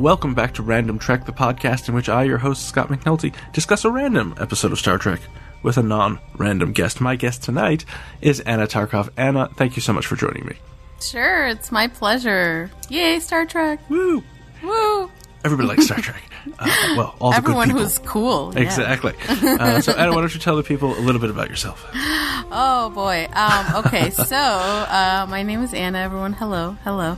welcome back to Random Trek, the podcast in which I, your host, Scott McNulty, discuss a random episode of Star Trek with a non-random guest. My guest tonight is Anna Tarkov. Anna, thank you so much for joining me. Sure, it's my pleasure. Yay, Star Trek. Woo! Woo! Everybody likes Star Trek. Well, all everyone the good people. who's cool. Yeah. Exactly. So, Anna, why don't you tell the people a little bit about yourself? Oh, boy. Okay, so my name is Anna, everyone. Hello.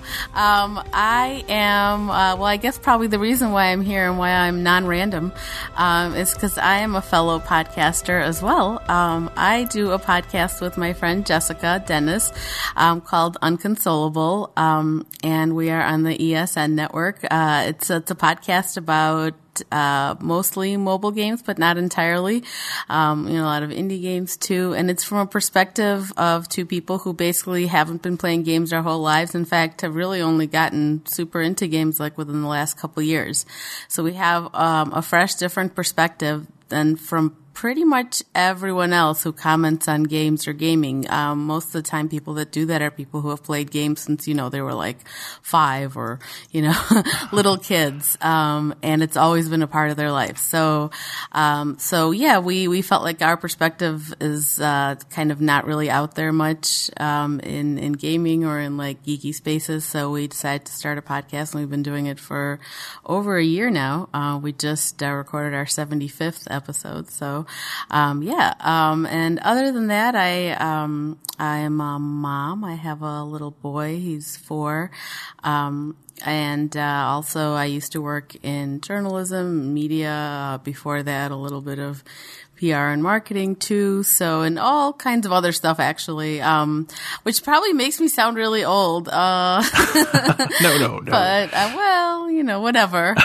I am, I guess probably the reason why I'm here and why I'm non-random is because I am a fellow podcaster as well. I do a podcast with my friend Jessica Dennis called Unconsolable, and we are on the ESN network. It's a podcast about mostly mobile games, but not entirely. A lot of indie games too. And it's from a perspective of two people who basically haven't been playing games their whole lives. In fact, have really only gotten super into games like within the last couple of years. So we have a fresh, different perspective than from pretty much everyone else who comments on games or gaming. Most of the time people that do that are people who have played games since, they were like 5 or, little kids. And it's always been a part of their life. So we felt like our perspective is, kind of not really out there much, in gaming or in like geeky spaces. So we decided to start a podcast and we've been doing it for over a year now. We just recorded our 75th episode. So, and other than that, I am a mom. I have a little boy. He's 4. And also I used to work in journalism, media, before that a little bit of PR and marketing too, and all kinds of other stuff actually, which probably makes me sound really old. No. But whatever.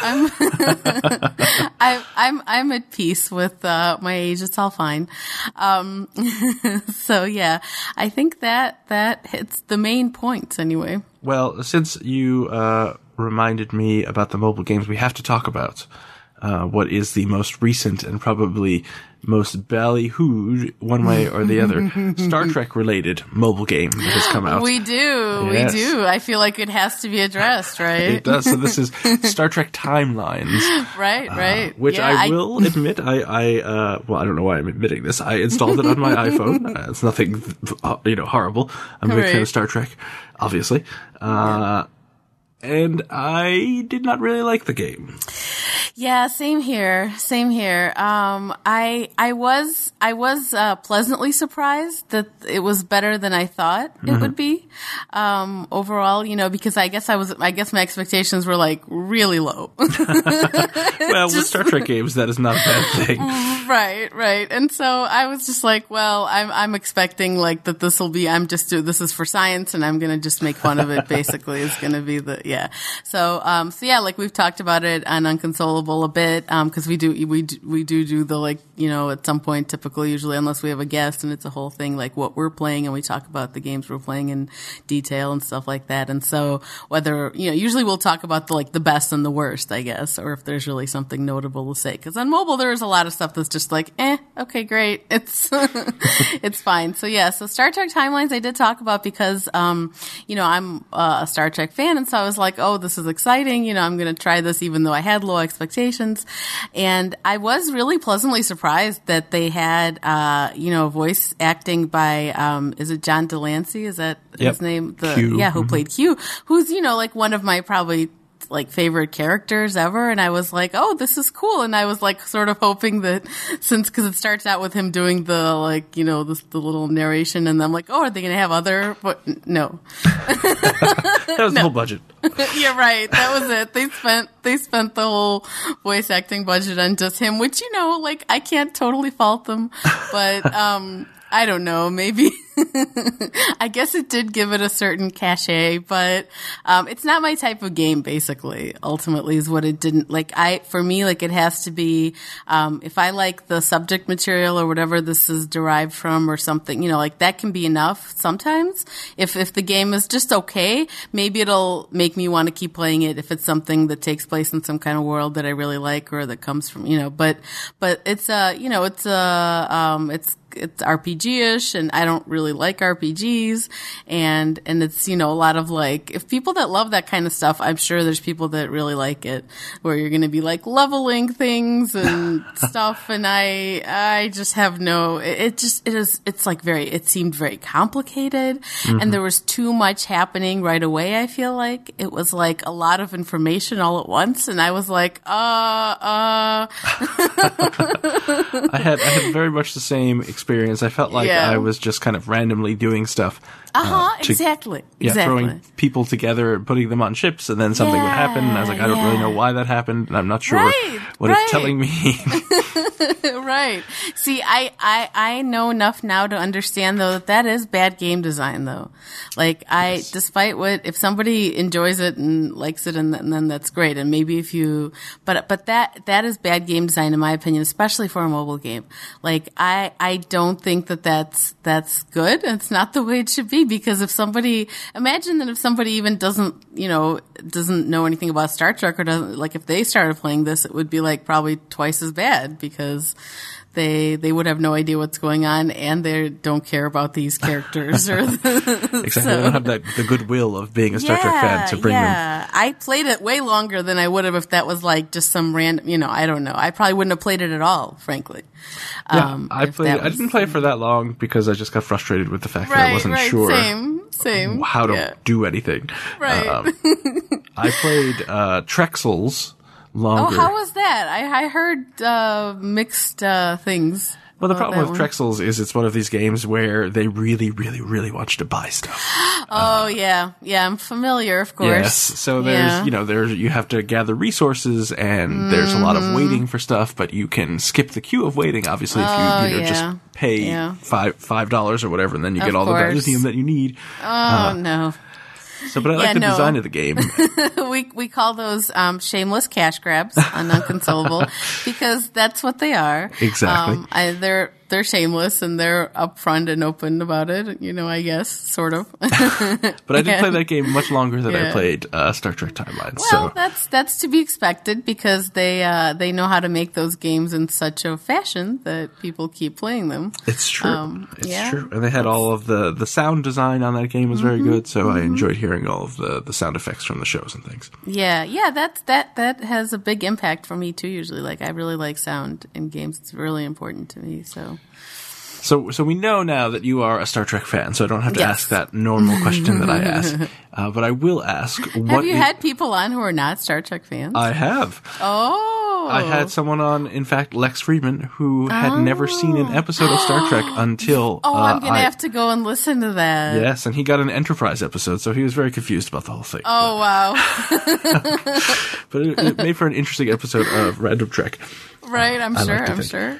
I'm at peace with my age. It's all fine. So yeah, I think that hits the main points anyway. Well, since you reminded me about the mobile games, we have to talk about what is the most recent and probably most ballyhooed, one way or the other, Star Trek related mobile game that has come out. We do. Yes. We do. I feel like it has to be addressed, right? It does. So this is Star Trek Timelines. Right. Which yeah, I will admit, I don't know why I'm admitting this. I installed it on my iPhone. It's nothing, horrible. I'm a big fan of Star Trek, obviously. And I did not really like the game. Yeah, same here. I was pleasantly surprised that it was better than I thought it would be. Overall, because I guess my expectations were like really low. Well, with Star Trek games, that is not a bad thing. Right. And so I was just like, well, I'm expecting like that this is for science and I'm going to just make fun of it. Basically, it's going to be So like we've talked about it on Unconsolable a bit, cause we do the like, at some point typically, usually unless we have a guest and it's a whole thing, like what we're playing and we talk about the games we're playing in detail and stuff like that. And so whether, usually we'll talk about the best and the worst, I guess, or if there's really something notable to say. Cause on mobile, there's a lot of stuff that's just like, okay, great. It's, it's fine. So so Star Trek Timelines I did talk about because, I'm a Star Trek fan. And so I was like, oh, this is exciting. I'm going to try this even though I had low expectations. And I was really pleasantly surprised that they had, voice acting by, is it John Delancey? Is that his name? Q. Who played Q, who's, like one of my probably like favorite characters ever. And I was like, oh, this is cool. And I was like sort of hoping that cause it starts out with him doing the the little narration and I'm like, oh, are they going to have other, but no. That was the whole budget. You're right. That was it. They spent the whole voice acting budget on just him, which, I can't totally fault them, but, I don't know, maybe. I guess it did give it a certain cachet, but it's not my type of game, basically, ultimately, is what it didn't, for me, it has to be, if I like the subject material or whatever this is derived from or something, that can be enough sometimes. If the game is just okay, maybe it'll make me want to keep playing it if it's something that takes place in some kind of world that I really like or that comes from, but it's it's RPG-ish, and I don't really like RPGs, and it's, a lot of like, if people that love that kind of stuff, I'm sure there's people that really like it, where you're going to be like leveling things and stuff, and I just have it seemed very complicated, and there was too much happening right away. I feel like it was like a lot of information all at once, and I was like, I had very much the same experience. I felt like I was just kind of randomly doing stuff. Exactly. Throwing people together and putting them on ships, and then something would happen, and I was like, I don't really know why that happened, and I'm not sure what it's telling me. Right. See, I know enough now to understand, though, that is bad game design, though. Like, despite if somebody enjoys it and likes it, and then that's great, and maybe but that is bad game design, in my opinion, especially for a mobile game. Like, I don't think that's good. It's not the way it should be, because imagine that if somebody even doesn't know anything about Star Trek, or doesn't, like, if they started playing this, it would be like probably twice as bad, because they would have no idea what's going on, and they don't care about these characters. Exactly. They don't have the goodwill of being a Star Trek fan to bring them. Yeah, I played it way longer than I would have if that was like just some random, I don't know. I probably wouldn't have played it at all, frankly. Yeah, I didn't play it for that long because I just got frustrated with the fact that I wasn't sure same. how to do anything. Right. I played Trexels longer. Oh, how was that? I heard mixed things. Well, the problem with Trexels is it's one of these games where they really, really, really want you to buy stuff. Yeah, I'm familiar, of course. Yes, so there's you have to gather resources, and there's a lot of waiting for stuff, but you can skip the queue of waiting, obviously, if you just pay $5 or whatever, and then you get all the dilithium that you need. No. So, but I like the design of the game. We call those shameless cash grabs on Unconsolable, because that's what they are. Exactly. They're shameless, and they're upfront and open about it, I guess, sort of. But I did play that game much longer than I played Star Trek Timeline. Well, that's to be expected, because they know how to make those games in such a fashion that people keep playing them. It's true. It's true. And they had all of the sound design on that game was very good, so I enjoyed hearing all of the sound effects from the shows and things. Yeah, that has a big impact for me too, usually. Like, I really like sound in games. It's really important to me, So we know now that you are a Star Trek fan, so I don't have to ask that normal question that I ask. But I will ask, have you had people on who are not Star Trek fans? I have. Oh. I had someone on, in fact, Lex Friedman, who had never seen an episode of Star Trek until... I'm going to have to go and listen to that. Yes, and he got an Enterprise episode, so he was very confused about the whole thing. Oh, wow. But it made for an interesting episode of Random Trek. Right, I'm sure.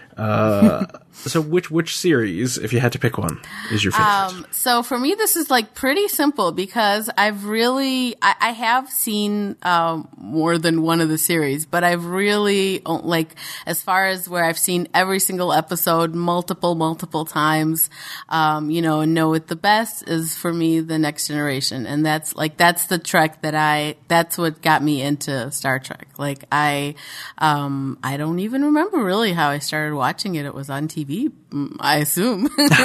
So which series, if you had to pick one, is your favorite? So for me, this is like pretty simple, because I've really, I have seen more than one of the series, but I've really, like, as far as where I've seen every single episode multiple times, and know it the best, is for me The Next Generation. And that's the Trek that's what got me into Star Trek. Like, I don't even remember really how I started watching it. It was on TV, I assume.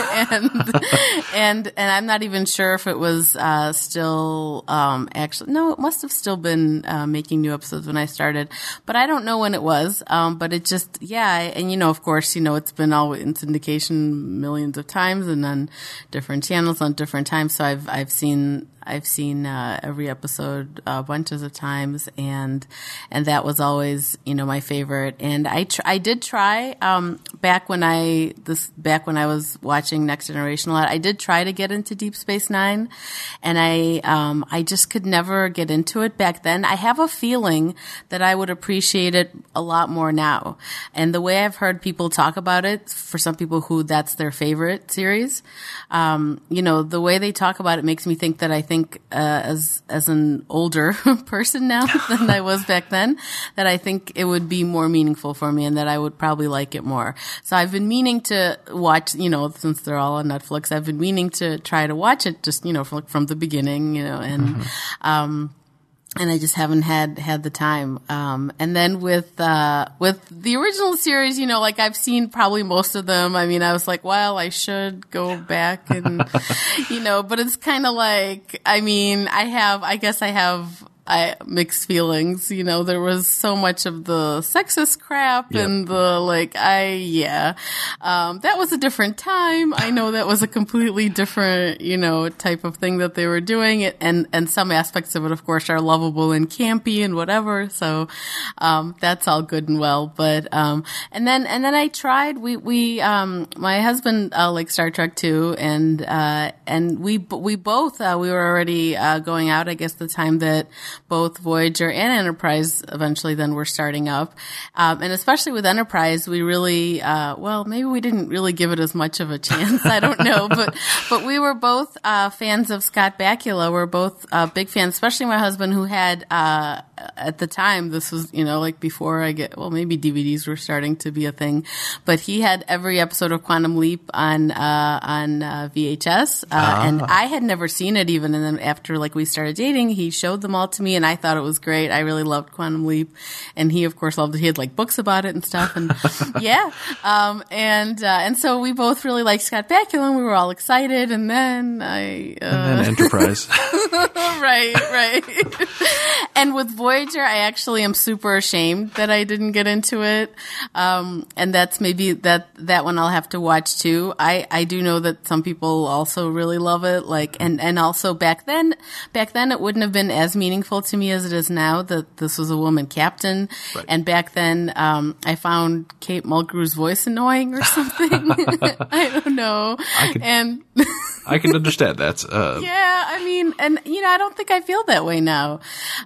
and I'm not even sure if it was still actually, no, it must have still been making new episodes when I started, but I don't know when it was. But it just, and of course, it's been all in syndication millions of times, and on different channels on different times. So I've seen every episode bunches of times, and that was always, my favorite. And I did try back when I was watching Next Generation a lot. I did try to get into Deep Space Nine, and I just could never get into it back then. I have a feeling that I would appreciate it a lot more now. And the way I've heard people talk about it, for some people who that's their favorite series, the way they talk about it makes me think that as an older person now than I was back then, that I think it would be more meaningful for me, and that I would probably like it more. So I've been meaning to watch, since they're all on Netflix, I've been meaning to try to watch it just, from the beginning, and, and I just haven't had the time. And then with the original series, you know, like I've seen probably most of them. I mean, I was like, well, I should go back and, you know, but it's kind of like, I mean, I guess I have mixed feelings. You know, there was so much of the sexist crap and the that was a different time. I know that was a completely different, you know, type of thing that they were doing. And some aspects of it, of course, are lovable and campy and whatever. So, that's all good and well. But, and then I tried, my husband, liked Star Trek too. And we both, we were already, going out, I guess, the time that both Voyager and Enterprise eventually then were starting up. And especially with Enterprise, we really, maybe we didn't really give it as much of a chance. I don't know. But we were both, fans of Scott Bakula. We're both, big fans, especially my husband who had, at the time, this was, you know, like before maybe DVDs were starting to be a thing, but he had every episode of Quantum Leap on VHS. And I had never seen it even. And then after like we started dating, he showed them all to me and I thought it was great. I really loved Quantum Leap. And he of course loved it. He had like books about it and stuff. And and so we both really liked Scott Bakula and we were all excited. And then and then Enterprise. Right. And with Voyager, I actually am super ashamed that I didn't get into it. And that's maybe that one I'll have to watch too. I do know that some people also really love it. Like, and also back then it wouldn't have been as meaningful to me as it is now that this was a woman captain. Right. And back then, I found Kate Mulgrew's voice annoying or something. I don't know. I can understand that. Yeah, I mean, and you know, I don't think I feel that way now.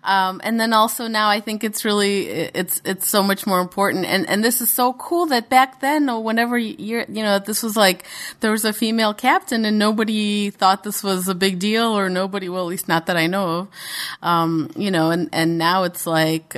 And then also now I think it's really, it's so much more important. And this is so cool that back then, or whenever this was like, there was a female captain and nobody thought this was a big deal or nobody, well, at least not that I know of. You know, and now it's like,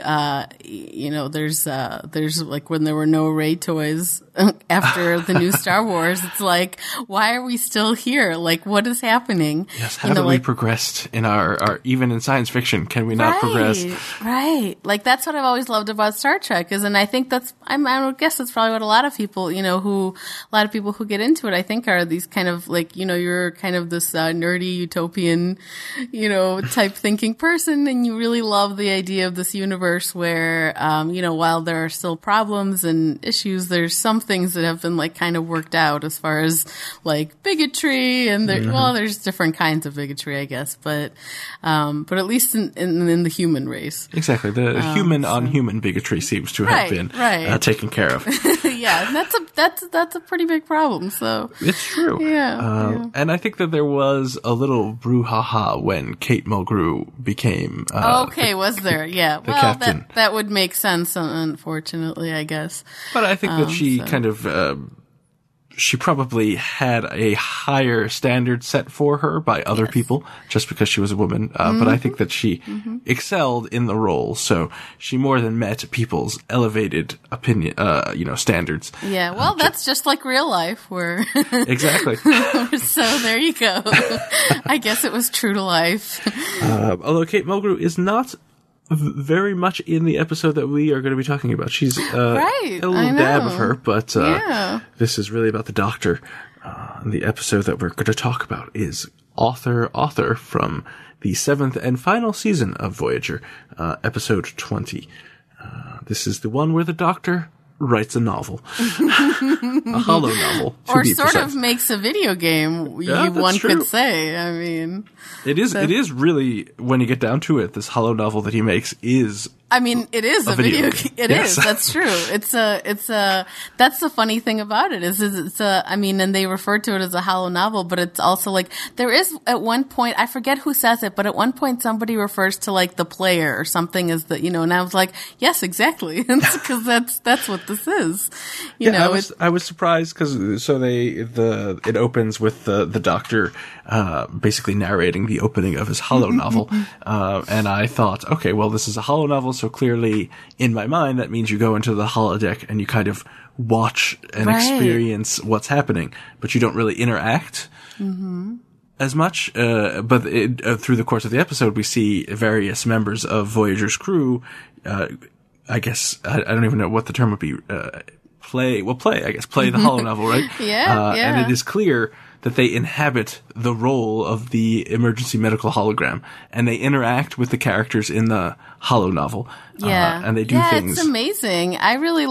you know, there's like when there were no Rey toys after the new Star Wars, it's like, why are we still here? Like, what is happening? Yes, haven't we progressed in our even in science fiction? Can we not progress? Right. Like, that's what I've always loved about Star Trek and I think I would guess that's probably what a lot of people, you know, a lot of people who get into it, I think are these kind of like, you know, you're kind of this nerdy utopian, you know, type thinking person and you really love the idea of this universe where, you know, while there are still problems and issues, there's some things that have been like kind of worked out as far as like bigotry and there's different kinds of bigotry, I guess, but at least in the human race. Exactly. The human on human bigotry seems to have been taken care of. Yeah. And that's a pretty big problem. So it's true. Yeah. And I think that there was a little brouhaha when Kate Mulgrew became, was there? Yeah. The captain. That would make sense, unfortunately, I guess. But I think that she kind of, she probably had a higher standard set for her by other people just because she was a woman. But I think that she excelled in the role. So she more than met people's elevated opinion, standards. Yeah. Well, that's just like real life where. Exactly. So there you go. I guess it was true to life. Although Kate Mulgrew is not very much in the episode that we are going to be talking about. She's a little dab of her, but this is really about the Doctor. The episode that we're going to talk about is Author from the 7th and final season of Voyager, episode 20. This is the one where the Doctor writes a novel. A hollow novel. Or sort of makes a video game, one could say. I mean... It is really, when you get down to it, this hollow novel that he makes is... I mean, it is a video game. It is. That's true. It's that's the funny thing about it and they refer to it as a hollow novel, but it's also like, there is at one point, I forget who says it, but at one point somebody refers to like the player or something as the, you know, and I was like, yes, exactly. Because that's what this is. You know, I was surprised because it opens with the Doctor, basically narrating the opening of his hollow novel. And I thought, okay, well, this is a hollow novel. So clearly, in my mind, that means you go into the holodeck and you kind of watch and experience what's happening, but you don't really interact. Mm-hmm. as much, but through the course of the episode, we see various members of Voyager's crew. I guess I don't even know what the term would be. Play the holonovel, right? Yeah. And it is clear that they inhabit the role of the emergency medical hologram, and they interact with the characters in the holonovel. Yeah. And they do things. It's amazing. I really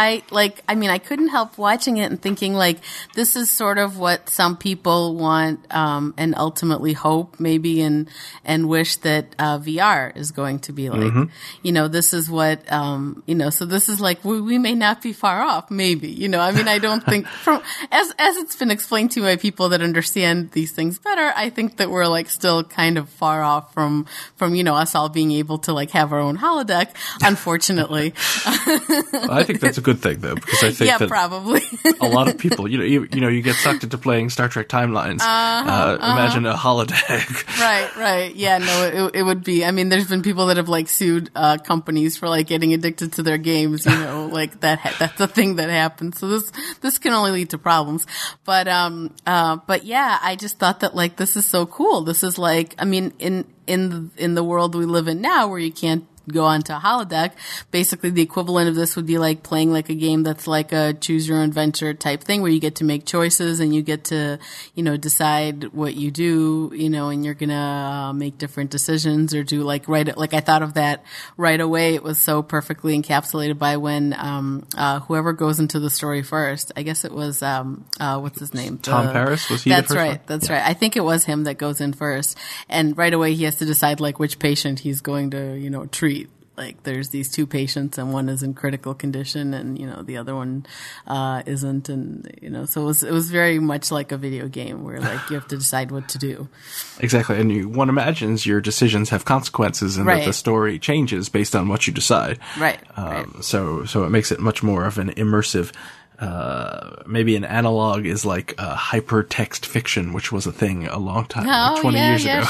I couldn't help watching it and thinking, like, this is sort of what some people want, and ultimately hope maybe and wish that, VR is going to be like. Mm-hmm. You know, this is what, so this is like, we may not be far off, maybe, I don't think as it's been explained to by people that understand these things better, I think that we're like still kind of far off from, us all being able to like have our own holodeck. Unfortunately. I think that's a good thing, though, because I think that probably a lot of people, you get sucked into playing Star Trek Timelines. Imagine a holodeck. Right. Yeah, no, it would be. I mean, there's been people that have like sued companies for like getting addicted to their games. Like that's a thing that happens. So this can only lead to problems. But yeah, I just thought that like this is so cool. This is like, I mean, in the world we live in now, where you can't go onto a holodeck, basically the equivalent of this would be like playing like a game that's like a choose your own adventure type thing, where you get to make choices and you get to, decide what you do, and you're gonna make different decisions or do like I thought of that right away. It was so perfectly encapsulated by when whoever goes into the story first. I guess it was what's his name? Tom Paris, was he? That's the first right. one? That's right. I think it was him that goes in first, and right away he has to decide like which patient he's going to treat. Like there's these two patients and one is in critical condition and, the other one, isn't. And, so it was very much like a video game where like you have to decide what to do. Exactly. And one imagines your decisions have consequences and that the story changes based on what you decide. Right. So it makes it much more of an immersive, maybe an analog is like hypertext fiction, which was a thing a long time, like 20 years ago.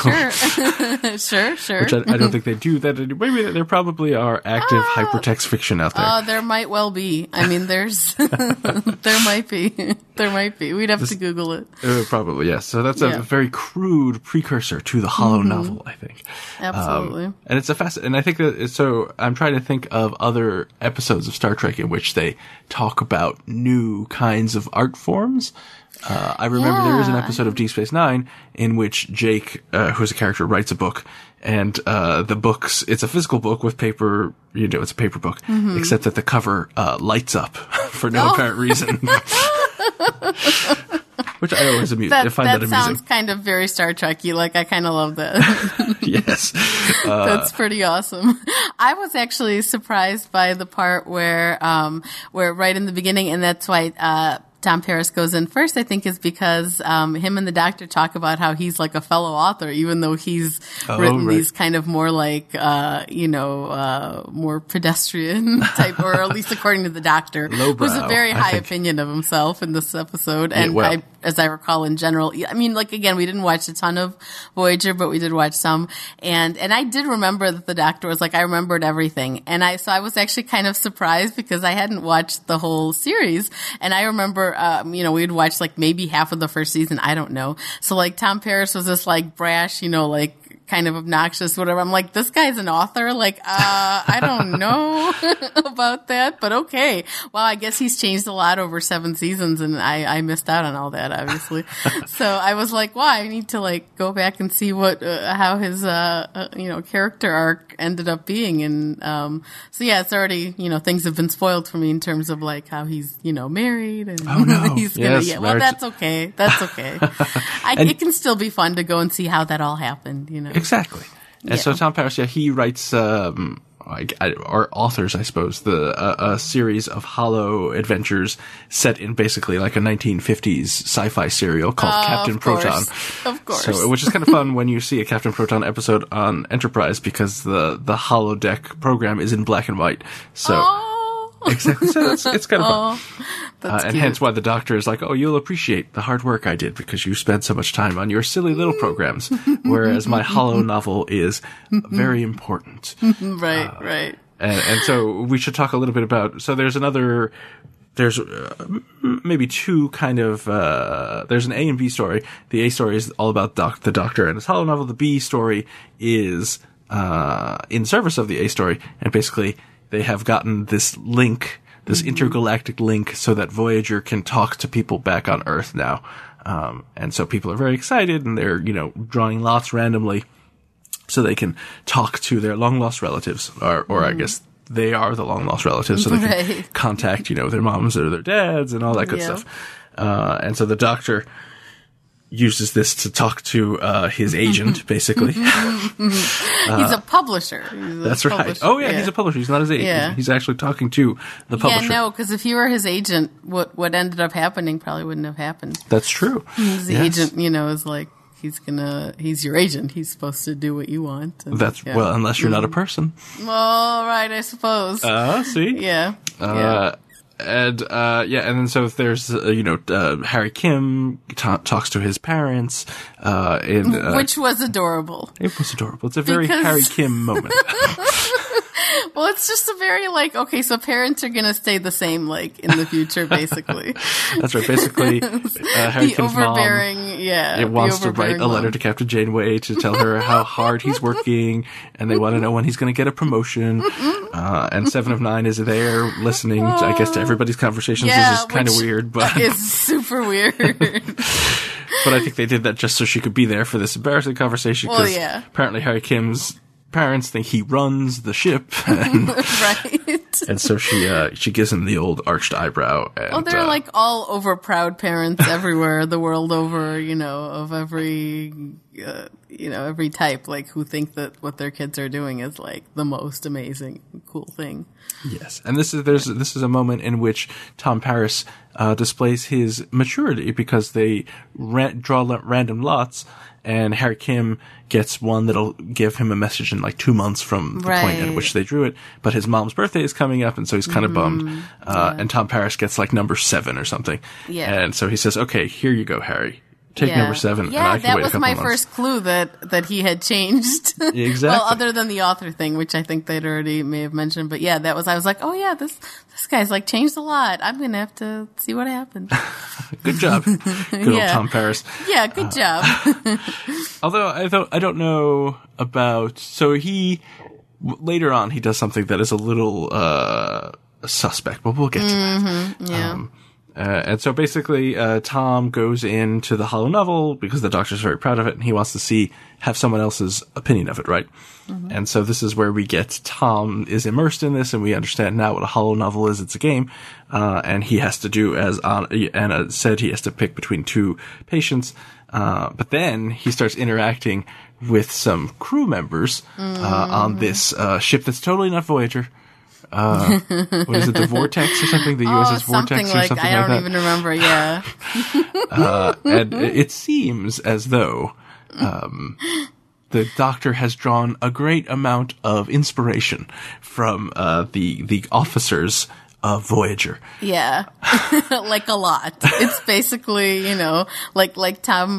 Sure. Which I don't think they do that anymore. Maybe there probably are active hypertext fiction out there. There might well be. I mean, there's, there might be. We'd have to Google it. Probably, yes. So that's a very crude precursor to the holonovel, I think. Absolutely. And it's and I think that, so I'm trying to think of other episodes of Star Trek in which they talk about new kinds of art forms. I remember there is an episode of Deep Space Nine in which Jake, who's a character, writes a book, and it's a physical book with paper, it's a paper book, except that the cover lights up for no apparent reason. Which I always find that amusing. That sounds kind of very Star Trek-y. Like, I kind of love that. Yes. That's pretty awesome. I was actually surprised by the part where right in the beginning, and that's why, Tom Paris goes in first, I think, is because him and the doctor talk about how he's like a fellow author, even though he's written these kind of more like, more pedestrian type, or at least according to the doctor, who's a very high opinion of himself in this episode. And as I recall, in general, I mean, like, again, we didn't watch a ton of Voyager, but we did watch some. And I did remember that the doctor was like, I remembered everything. So I was actually kind of surprised because I hadn't watched the whole series. And I remember, we'd watched like maybe half of the first season. I don't know. So like Tom Paris was this like brash, like kind of obnoxious, whatever. I'm like, this guy's an author? Like, I don't know about that, but okay. Well, I guess he's changed a lot over 7 seasons and I missed out on all that, obviously. So I was like, well, I need to like go back and see how his, character arc ended up being. And, so yeah, it's already, things have been spoiled for me in terms of like how he's, married and he's gonna, well, that's okay. That's okay. It can still be fun to go and see how that all happened, Exactly. And so Tom Paris, he writes, or authors, I suppose, a series of holo adventures set in basically like a 1950s sci-fi serial called Captain Proton. Of course. So, which is kind of fun when you see a Captain Proton episode on Enterprise because the holodeck program is in black and white. So. Exactly. So it's kind of fun. And hence why the doctor is like, oh, you'll appreciate the hard work I did because you spent so much time on your silly little programs, whereas my holonovel is very important. Right. And so we should talk a little bit about, so there's another there's maybe two kind of, there's an A and B story. The A story is all about the Doctor and his holonovel. The B story is, in service of the A story. And basically, they have gotten this link, this intergalactic link, so that Voyager can talk to people back on Earth now. And so people are very excited, and they're, drawing lots randomly so they can talk to their long-lost relatives, or I guess they are the long-lost relatives, so they can contact, their moms or their dads and all that good stuff. And so the Doctor uses this to talk to his agent, basically. He's a publisher. That's right. Oh, yeah, he's a publisher. He's not his agent. Yeah. He's actually talking to the publisher. Yeah, no, because if he were his agent, what ended up happening probably wouldn't have happened. That's true. The agent, is like, he's your agent. He's supposed to do what you want. And, well, unless you're not a person. Well, right, I suppose. See? Yeah. And then so there's, Harry Kim talks to his parents, which was adorable. It was adorable. It's a very Harry Kim moment. Well, it's just a very so parents are going to stay the same, in the future, basically. That's right. Basically, Harry Kim's overbearing, mom wants to write a letter to Captain Janeway to tell her how hard he's working, and they want to know when he's going to get a promotion. And 7 of 9 is there listening, I guess, to everybody's conversations. This is kind of weird, but it's super weird. But I think they did that just so she could be there for this embarrassing conversation. Because apparently Harry Kim's parents think he runs the ship, and, right? And so she gives him the old arched eyebrow. And, they're all over proud parents everywhere, the world over. Of every every type, who think that what their kids are doing is the most amazing, cool thing. Yes, and this is a moment in which Tom Paris displays his maturity because they draw random lots. And Harry Kim gets one that'll give him a message in 2 months from the point at which they drew it. But his mom's birthday is coming up, and so he's kind of bummed. And Tom Paris gets number 7 or something. Yeah. And so he says, "Okay, here you go, Harry. Take number 7." Yeah, and I can wait a couple that was my months. First clue that he had changed. Exactly. Well, other than the author thing, which I think they'd already may have mentioned. But yeah, I was like, oh yeah, this guy's changed a lot. I'm going to have to see what happened. Good job. Good old Tom Paris. Yeah, good job. Although I don't know about, so later on he does something that is a little suspect, but we'll get to that. Yeah. And so basically, Tom goes into the holonovel because the Doctor's very proud of it, and he wants to have someone else's opinion of it, right? Mm-hmm. And so this is where we get Tom is immersed in this, and we understand now what a holonovel is. It's a game, and he has to do, as Anna said, he has to pick between 2 patients. But then he starts interacting with some crew members on this ship that's totally not Voyager. What is it, the Vortex or something? The USS Vortex or something like that? I don't even remember, yeah. And it seems as though the Doctor has drawn a great amount of inspiration from the officers of Voyager. Yeah. A lot. It's basically, like Tom,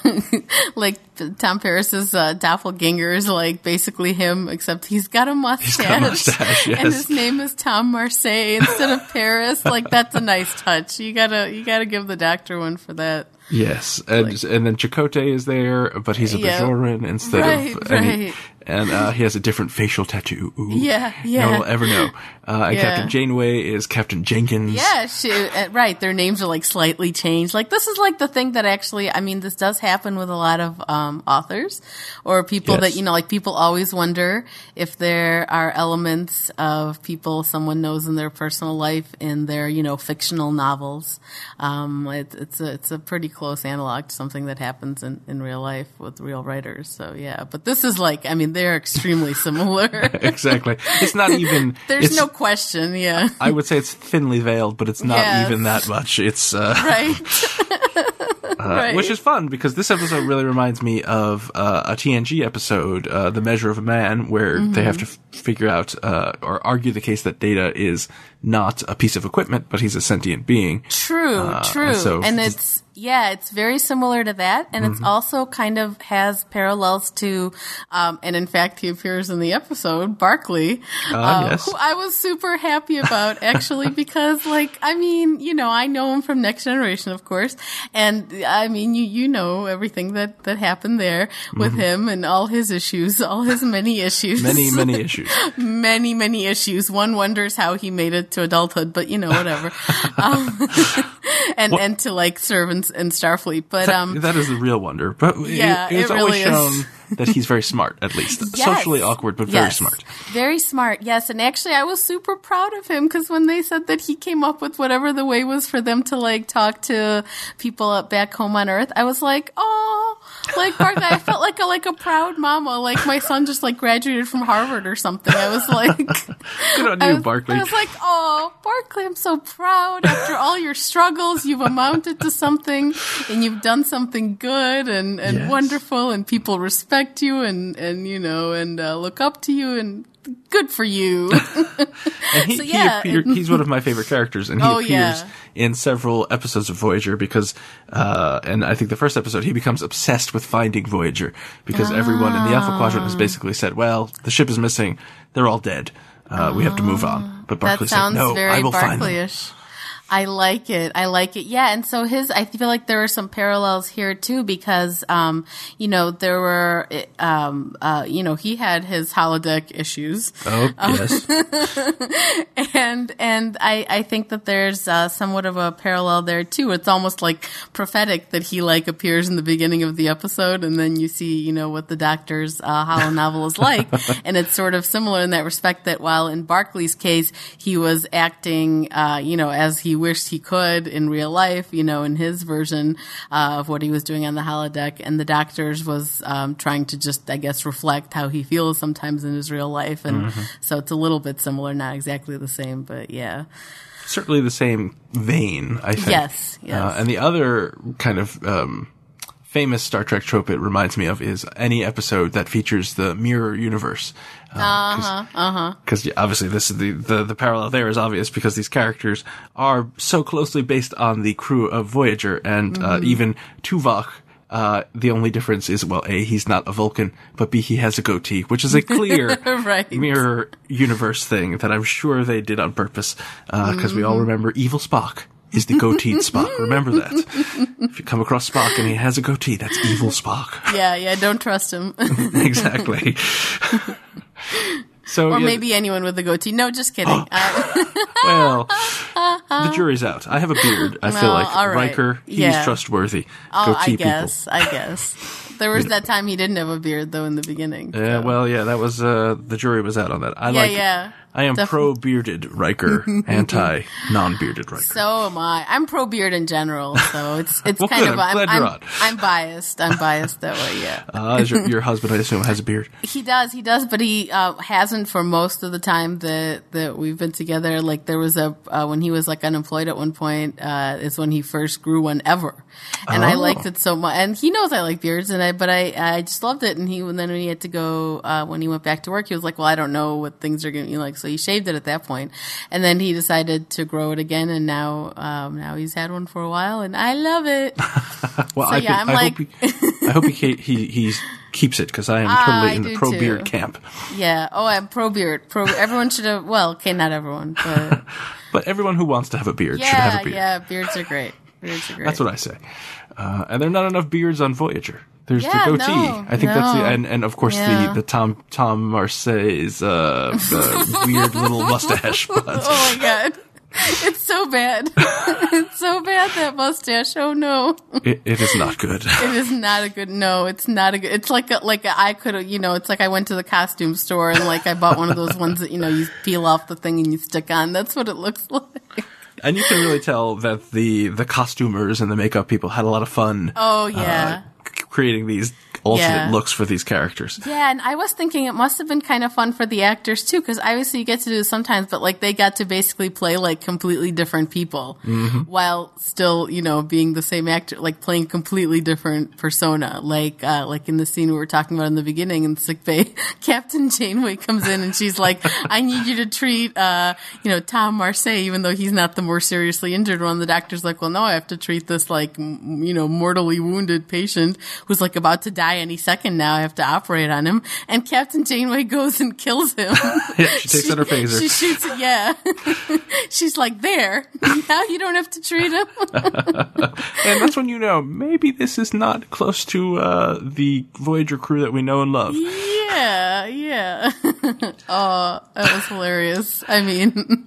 Tom Paris's doppelganger is basically him, except he's got a mustache. He's got a mustache, yes. And his name is Tom Marseille instead of Paris. That's a nice touch. You gotta give the Doctor one for that. Yes, and then Chakotay is there, but he's a Bajoran instead of... Right. And he has a different facial tattoo. Ooh. Yeah. No one will ever know. And Captain Janeway is Captain Jenkins. Yeah, right. Their names are slightly changed. This is the thing that actually, this does happen with a lot of authors or people that, people always wonder if there are elements of people someone knows in their personal life in their, fictional novels. It's a pretty close analog to something that happens in real life with real writers. So yeah, but this is they're extremely similar. Exactly. It's not even... There's no question, yeah. I would say it's thinly veiled, but it's not even that much. It's... Right. Right. Which is fun because this episode really reminds me of a TNG episode, The Measure of a Man, where they have to figure out or argue the case that Data is not a piece of equipment, but he's a sentient being. True. And it's very similar to that, and it's also kind of has parallels to, and in fact, he appears in the episode, Barclay, yes. who I was super happy about, actually, because, like, I mean, you know, I know him from Next Generation, of course, and, I mean, you know everything that happened there with him and all his issues, all his many issues. Many issues. Many issues. One wonders how he made it to adulthood, but, you know, whatever. And to, like, serve in Starfleet, but that is the real wonder. But yeah, it's really always shown that he's very smart, at least. Yes. Socially awkward, but very smart. Very smart, yes. And actually, I was super proud of him because when they said that he came up with whatever the way was for them to, like, talk to people up back home on Earth, I was like, oh, like, Barclay, I felt like a proud mama, like my son just, like, graduated from Harvard or something. I was like, good on you, Barclay. I was like, oh, Barclay, I'm so proud. After all your struggles, you've amounted to something, and you've done something good and Yes. wonderful, and people respect you and you know, and look up to you, and good for you. And he's one of my favorite characters, and he appears yeah. in several episodes of Voyager because, and I think the first episode, he becomes obsessed with finding Voyager because everyone in the Alpha Quadrant has basically said, well, the ship is missing, they're all dead, we have to move on. But Barclay said, no, I will find them. I like it. Yeah. And so I feel like there were some parallels here too, because, you know, there were, you know, he had his holodeck issues. Oh, yes. And I think that there's, somewhat of a parallel there too. It's almost like prophetic that he, like, appears in the beginning of the episode, and then you see, you know, what the Doctor's, holo novel is like. And it's sort of similar in that respect, that while in Barclay's case, he was acting, you know, as he wished he could in real life, you know, in his version of what he was doing on the holodeck, and the Doctor's was trying to just, I guess, reflect how he feels sometimes in his real life, and so it's a little bit similar, not exactly the same, but yeah. Certainly the same vein, I think. Yes. And the other kind of famous Star Trek trope it reminds me of is any episode that features the mirror universe. Because obviously this is the parallel there is obvious because these characters are so closely based on the crew of Voyager, and even Tuvok. The only difference is, well, A, he's not a Vulcan, but B, he has a goatee, which is a clear right. mirror universe thing that I'm sure they did on purpose, because we all remember Evil Spock is the goateed Spock. Remember that. If you come across Spock and he has a goatee, that's Evil Spock. Yeah, don't trust him. Exactly. So, or maybe anyone with a goatee. No, just kidding. Well, the jury's out. I have a beard. I feel like all right. Riker, he's trustworthy. Oh, goatee I guess. There was that time he didn't have a beard, though, in the beginning. Yeah, so. well, yeah, that was, the jury was out on that. I am pro-bearded Riker, anti-non-bearded Riker. So am I. I'm pro-beard in general, so it's well, kind good. of, I'm biased. I'm biased that way, yeah. Your husband, I assume, has a beard. He does, but he, hasn't for most of the time that we've been together. Like, there was when he was, like, unemployed at one point, is when he first grew one ever. And I liked it so much. And he knows I like beards, but I just loved it. And then when he had to go, when he went back to work, he was like, well, I don't know what things are going to be like. So he shaved it at that point. And then he decided to grow it again. And now he's had one for a while, and I love it. Well, so, I hope he keeps it, because I am totally in the pro-beard camp. Yeah. Oh, I'm pro-beard. Everyone should have, well, okay, not everyone, but. But everyone who wants to have a beard should have a beard. Yeah, beards are great. That's what I say. And there are not enough beards on Voyager. There's the goatee. I think that's and of course the Tom Marseille's weird little mustache. But. Oh my god. It's so bad. It's so bad, that mustache. Oh no. It is not good. It is not a good, no, it's not a good, it's like I could have, it's like I went to the costume store and like I bought one of those ones that, you peel off the thing and you stick on. That's what it looks like. And you can really tell that the costumers and the makeup people had a lot of fun. Oh yeah. Creating these alternate looks for these characters. Yeah, and I was thinking it must have been kind of fun for the actors too, because obviously you get to do this sometimes, but like they got to basically play like completely different people while still, you know, being the same actor, like playing completely different persona. Like in the scene we were talking about in the beginning in the sick bay, Captain Janeway comes in and she's like, I need you to treat, Tom Marseille, even though he's not the more seriously injured one. The doctor's like, well, no, I have to treat this like, mortally wounded patient who's like about to die any second now. I have to operate on him. And Captain Janeway goes and kills him. Yeah, she takes out her phaser. She shoots it, yeah. She's like, there. Now you don't have to treat him. And that's when you know, maybe this is not close to the Voyager crew that we know and love. Yeah. Oh, that was hilarious. I mean,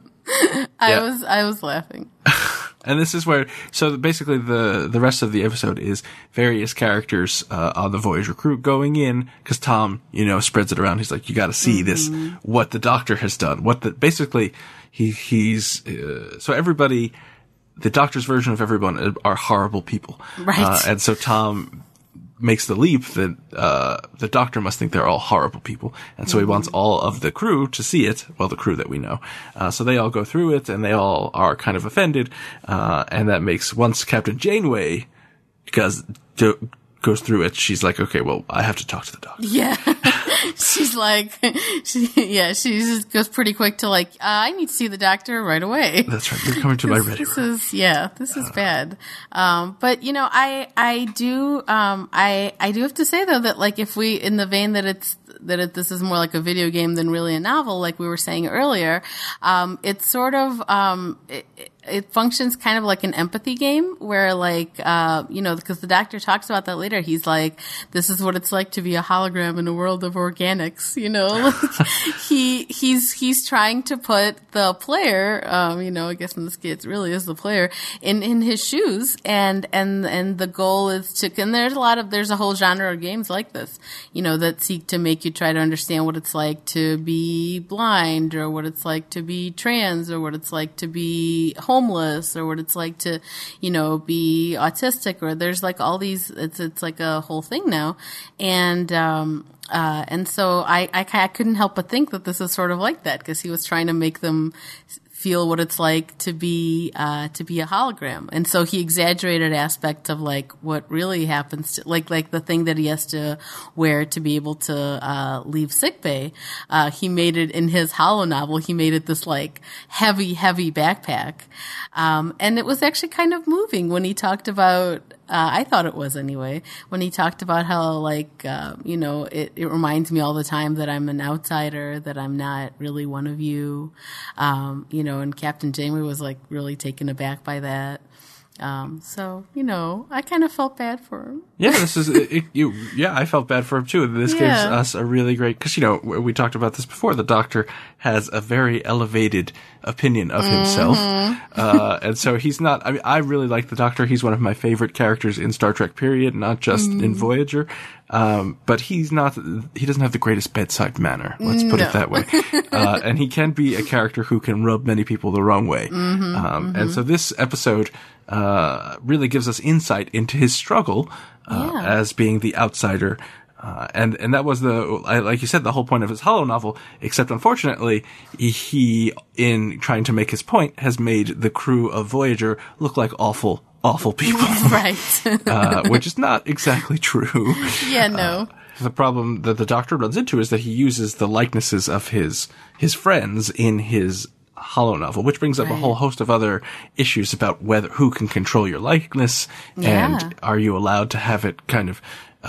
I was laughing. And this is where, so basically the rest of the episode is various characters on the Voyager crew going in, because Tom, spreads it around. He's like, you got to see this, what the Doctor has done. Basically, he's so everybody, the Doctor's version of everyone are horrible people. Right. And so Tom makes the leap that the Doctor must think they're all horrible people, and so he wants all of the crew to see it. Well, the crew that we know, so they all go through it, and they all are kind of offended, and that makes, once Captain Janeway goes through it, she's like, okay, well, I have to talk to the Doctor. Yeah. She's like, she just goes pretty quick to like, I need to see the Doctor right away. That's right. You're coming to my ready room. This is bad. But I do have to say though that like if we, in the vein that this is more like a video game than really a novel, like we were saying earlier, it's sort of, it functions kind of like an empathy game where like, because the Doctor talks about that later. He's like, this is what it's like to be a hologram in a world of organics, like he's trying to put the player, I guess in this case it really is the player in his shoes. And the goal is to, and there's a whole genre of games like this, that seek to make you try to understand what it's like to be blind, or what it's like to be trans, or what it's like to be homeless, or what it's like to, be autistic, or there's like all these, it's like a whole thing now. And so I couldn't help but think that this is sort of like that, because he was trying to make them feel what it's like to be a hologram. And so he exaggerated aspects of like what really happens to, like the thing that he has to wear to be able to leave sickbay. He made it in his holo novel. He made it this like heavy backpack. And it was actually kind of moving when he talked about, I thought it was anyway, when he talked about how like, it reminds me all the time that I'm an outsider, that I'm not really one of you, and Captain Janeway was like really taken aback by that. So, I kind of felt bad for him. Yeah, this is, I felt bad for him too. This gives us a really great, because, we talked about this before, the Doctor has a very elevated opinion of himself. And so he's not, I really like the Doctor. He's one of my favorite characters in Star Trek period, not just in Voyager. But he doesn't have the greatest bedside manner. Let's put it that way. And he can be a character who can rub many people the wrong way. And so this episode, really gives us insight into his struggle, as being the outsider. And that was like you said, the whole point of his holo novel, except unfortunately, he, in trying to make his point, has made the crew of Voyager look like awful people. Right. Which is not exactly true. Yeah, no. The problem that the Doctor runs into is that he uses the likenesses of his friends in his holo novel, which brings up a whole host of other issues about who can control your likeness, and are you allowed to have it kind of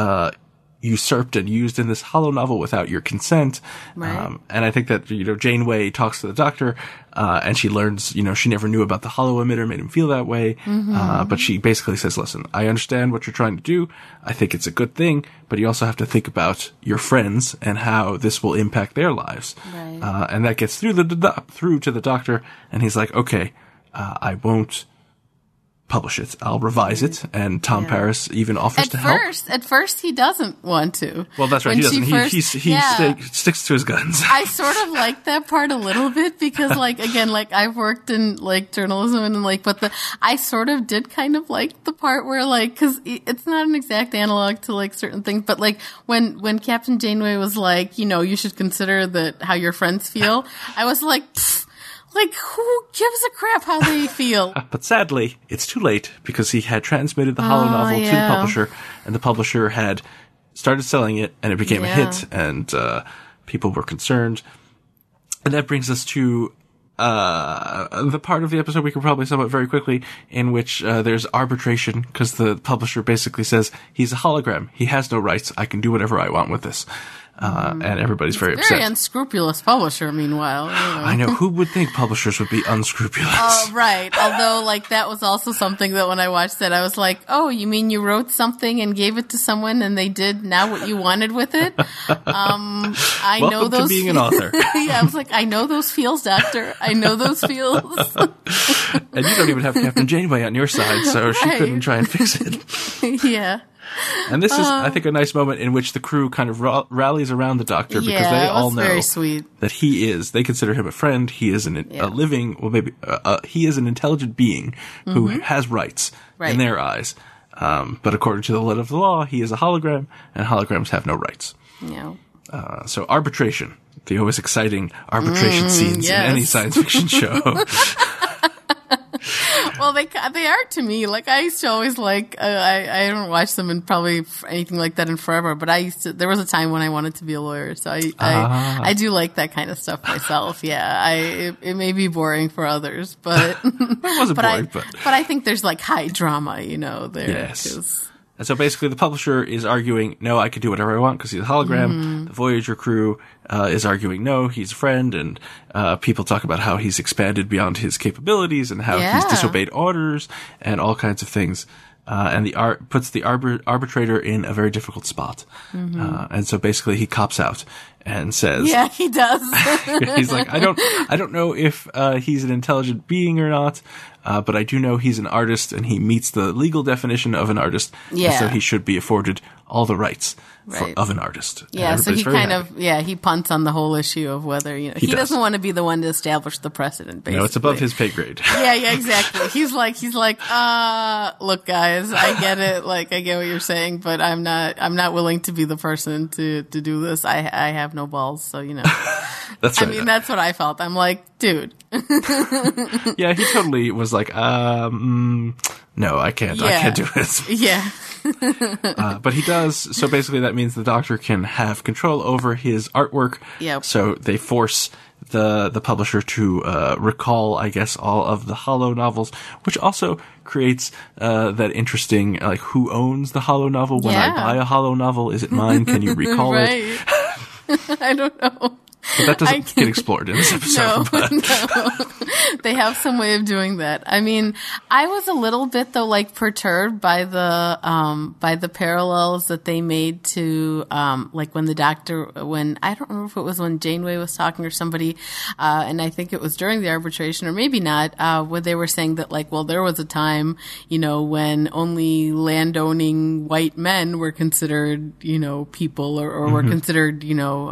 usurped and used in this holo novel without your consent. Right. And I think that, Janeway talks to the Doctor, and she learns, she never knew about the holo emitter, made him feel that way. But she basically says, listen, I understand what you're trying to do. I think it's a good thing, but you also have to think about your friends and how this will impact their lives. Right. And that gets through to the Doctor, and he's like, okay, I won't publish it. I'll revise it. And Tom Paris even offers to help. At first, he doesn't want to. Well, that's right. He doesn't. He sticks to his guns. I sort of like that part a little bit because, like, again, like I've worked in like journalism and like, but I sort of did kind of like the part where like, because it's not an exact analog to like certain things, but like when Captain Janeway was like, you know, you should consider that how your friends feel. I was like, pfft. Like, who gives a crap how they feel? But sadly, it's too late because he had transmitted the holo novel to the publisher, and the publisher had started selling it, and it became a hit, and people were concerned. And that brings us to the part of the episode we can probably sum up very quickly, in which there's arbitration, because the publisher basically says, he's a hologram, he has no rights, I can do whatever I want with this. And everybody's very upset. Very unscrupulous publisher, meanwhile. You know. I know. Who would think publishers would be unscrupulous? Right. Although, like, that was also something that when I watched that, I was like, oh, you mean you wrote something and gave it to someone and they did now what you wanted with it? I Welcome know those. To being an author. Yeah, I was like, I know those feels, Doctor. I know those feels. And you don't even have Captain Janeway on your side, so she couldn't try and fix it. Yeah. And this is, I think, a nice moment in which the crew kind of rallies around the Doctor because they all know very sweet. That they consider him a friend. He is a living, well, maybe, he is an intelligent being who has rights in their eyes. But according to the letter of the law, he is a hologram, and holograms have no rights. Yeah. So arbitration, the always exciting arbitration scenes in any science fiction show. Well, they are to me. Like, I used to always like, I haven't watched them in probably anything like that in forever, but there was a time when I wanted to be a lawyer, so I do like that kind of stuff myself. Yeah, it may be boring for others, but it wasn't boring, but I think there's like high drama, you know, there. Yes. And so basically the publisher is arguing, no, I can do whatever I want because he's a hologram. The Voyager crew is arguing, no, he's a friend. And people talk about how he's expanded beyond his capabilities and how he's disobeyed orders and all kinds of things. And puts the arbitrator in a very difficult spot. And so basically he cops out and says, yeah, he does. He's like, I don't know if he's an intelligent being or not. But I do know he's an artist and he meets the legal definition of an artist. Yeah. And so he should be afforded all the rights of an artist. Yeah. So he kind of, he punts on the whole issue of whether, you know, he doesn't want to be the one to establish the precedent, basically. No, it's above his pay grade. Yeah, exactly. He's like, look, guys, I get it. Like, I get what you're saying, but I'm not willing to be the person to do this. I have no balls. So, you know, that's right. I mean, that's what I felt. I'm like, dude. Yeah, he totally was like, no, I can't. I can't do it. Yeah. But he does. So basically that means the Doctor can have control over his artwork. Yep. So they force the publisher to recall, I guess, all of the holo novels, which also creates that interesting, like, who owns the holo novel? When I buy a holo novel, is it mine? Can you recall it? I don't know. But that doesn't get explored in this episode. No. They have some way of doing that. I mean, I was a little bit though, like, perturbed by the parallels that they made to, like when the Doctor, I don't remember if it was when Janeway was talking or somebody, and I think it was during the arbitration or maybe not, where they were saying that, like, well, there was a time, you know, when only landowning white men were considered, you know, people or were considered, you know,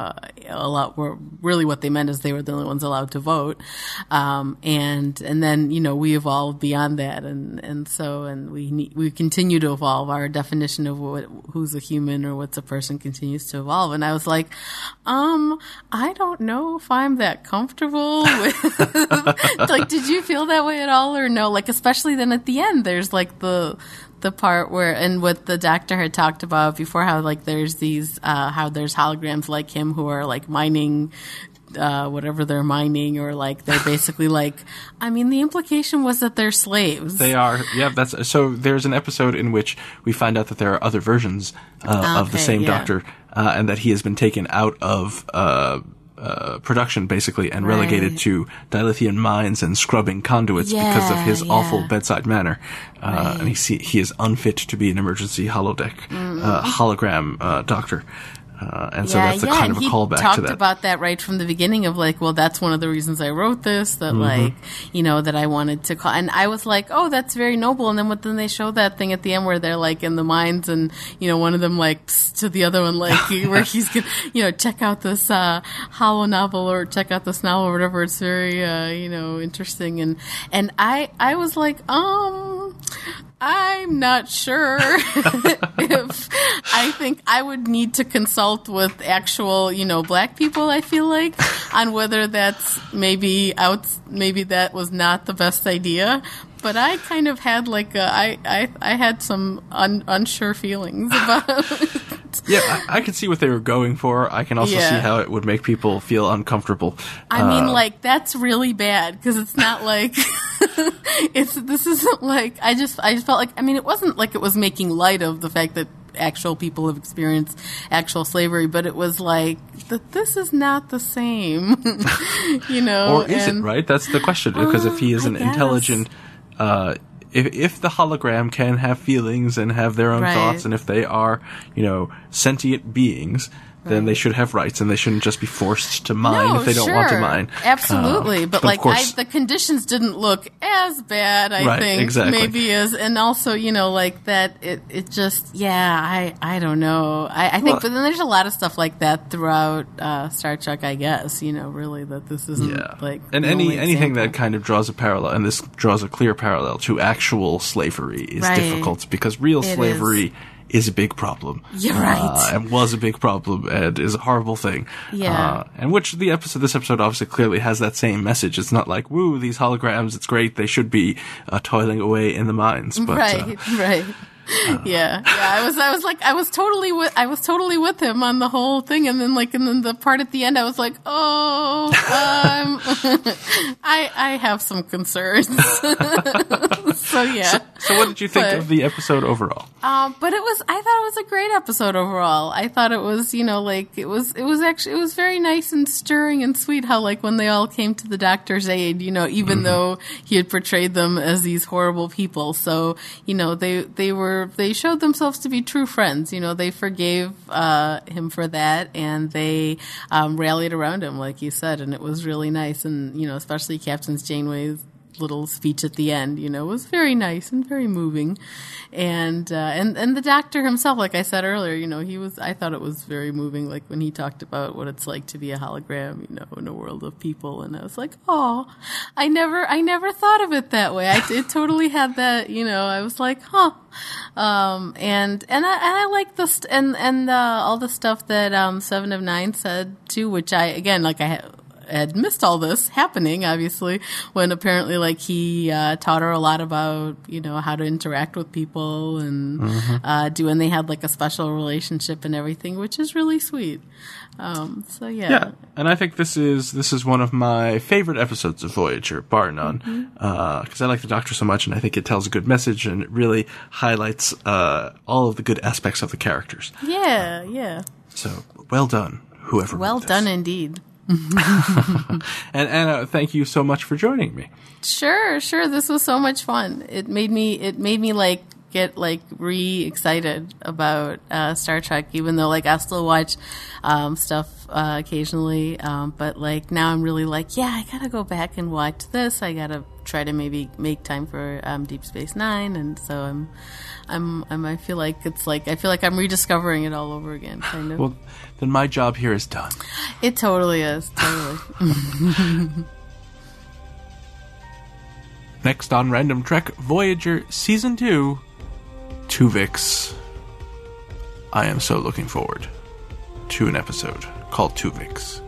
a lot. Were really what they meant is they were the only ones allowed to vote, and then, you know, we evolved beyond that, and we continue to evolve. Our definition of who's a human or what's a person continues to evolve. And I was like, I don't know if I'm that comfortable with. Like, did you feel that way at all or no? Like, especially then at the end, there's like the part where, and what the Doctor had talked about before, how like there's these, how there's holograms like him who are like mining, whatever they're mining, or like they're basically like, I mean, the implication was that they're slaves. They are. Yeah, so there's an episode in which we find out that there are other versions of the same Doctor, and that he has been taken out of production, basically, and relegated to dilithium mines and scrubbing conduits because of his awful bedside manner. And he is unfit to be an emergency hologram Doctor. And so that's a kind of a callback to that. He talked about that right from the beginning of like, well, that's one of the reasons I wrote this, that like, you know, that I wanted to call. And I was like, oh, that's very noble. And then they show that thing at the end where they're like in the mines and, you know, one of them like to the other one, like where he's going to, you know, check out this hollow novel or check out this novel or whatever. It's very, you know, interesting. And I was like, I'm not sure if I think I would need to consult with actual, you know, black people, I feel like, on whether that's maybe that was not the best idea. But I kind of had like I had some unsure feelings about it. Yeah, I can see what they were going for. I can also see how it would make people feel uncomfortable. I mean, like, that's really bad, because it's not like this isn't like I just felt like, I mean, it wasn't like it was making light of the fact that actual people have experienced actual slavery, but it was like that this is not the same, you know. Or is it, right? That's the question, because if he is an intelligent if the hologram can have feelings and have their own thoughts, and if they are, you know, sentient beings, then they should have rights, and they shouldn't just be forced to mine if they don't want to mine. Absolutely, but like the conditions didn't look as bad. I think exactly. Maybe as, and also, you know, like that. It just I don't know. I think, but then there's a lot of stuff like that throughout Star Trek. I guess, you know, really that this isn't like, and anything that kind of draws a parallel, and this draws a clear parallel to actual slavery is difficult, because real slavery is a big problem. You're right. And was a big problem and is a horrible thing. Yeah. And which this episode obviously clearly has that same message. It's not like, woo, these holograms, it's great. They should be toiling away in the mines. But, right. Yeah. I was totally with him on the whole thing, and then the part at the end, I was like, oh, I have some concerns. So yeah. So what did you think of the episode overall? I thought it was a great episode overall. I thought it was, you know, like it was very nice and stirring and sweet how, like, when they all came to the doctor's aid, you know, even though he had portrayed them as these horrible people. So, you know, they showed themselves to be true friends. You know, they forgave him for that, and they rallied around him, like you said, and it was really nice. And, you know, especially Captain Janeway's little speech at the end, you know, was very nice and very moving. And the doctor himself, like I said earlier, you know, I thought it was very moving, like when he talked about what it's like to be a hologram, you know, in a world of people. And I was like, oh, I never thought of it that way. It totally had that, you know, I was like, huh. And I like this, and all the stuff that, 7 of 9 said too, which I had missed all this happening, obviously, when apparently, like, he taught her a lot about, you know, how to interact with people and and they had like a special relationship and everything, which is really sweet. So yeah, and I think this is one of my favorite episodes of Voyager, bar none, because I like the Doctor so much, and I think it tells a good message, and it really highlights all of the good aspects of the characters. Yeah. So well done, whoever. Well done, indeed. And Anna, thank you so much for joining me. Sure. This was so much fun. It made me like get like re-excited about Star Trek, even though like I still watch stuff occasionally, but like now I'm really like, yeah, I gotta go back and watch this. I gotta try to maybe make time for Deep Space Nine, and so I feel like I'm rediscovering it all over again, kind of. Well, then my job here is done. It totally is. Totally. Next on Random Trek, Voyager Season 2, Tuvix. I am so looking forward to an episode called Tuvix.